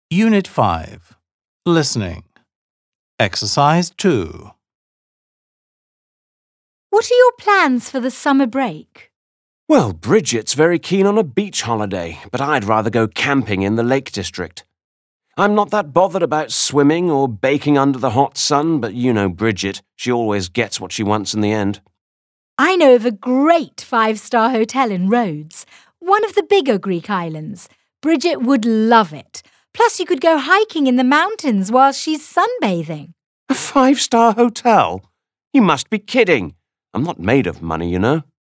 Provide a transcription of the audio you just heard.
Unit 5. Listening. Exercise 2. What are your plans for the summer break? Well, Bridget's very keen on a beach holiday, but I'd rather go camping in the Lake District. I'm not that bothered about swimming or baking under the hot sun, but you know Bridget, she always gets what she wants in the end. I know of a great 5-star hotel in Rhodes, one of the bigger Greek islands. Bridget would love it. Plus, you could go hiking in the mountains while she's sunbathing. A 5-star hotel? You must be kidding. I'm not made of money, you know.